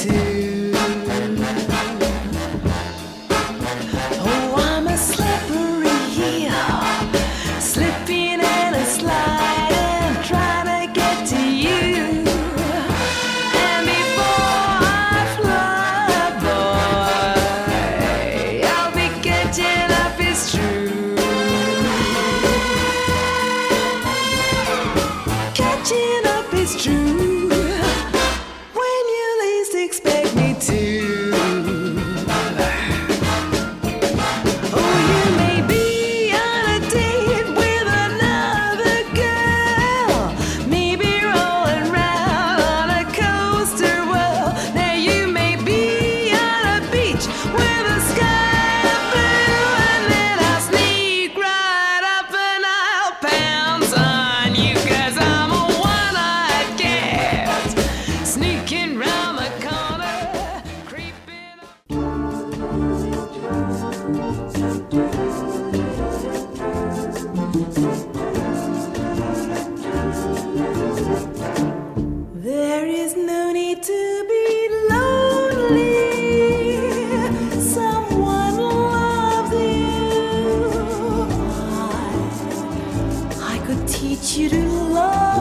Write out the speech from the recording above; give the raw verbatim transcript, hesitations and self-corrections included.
too. Oh, I'm a slippery heel, slipping and a sliding, trying to get to you. And before I fly, boy, I'll be catching up, it's true. Catching up, it's true, when you least expect me to. Oh, you may be on a date with another girl, maybe rolling round on a coaster. Well, now you may be on a beach with a sky blue, and then I'll sneak right up and I'll pounce on you, 'cause I'm a one-eyed cat, sneaking round the corner, creeping up. There is no need to be lonely. Someone loves you. I, I could teach you to love.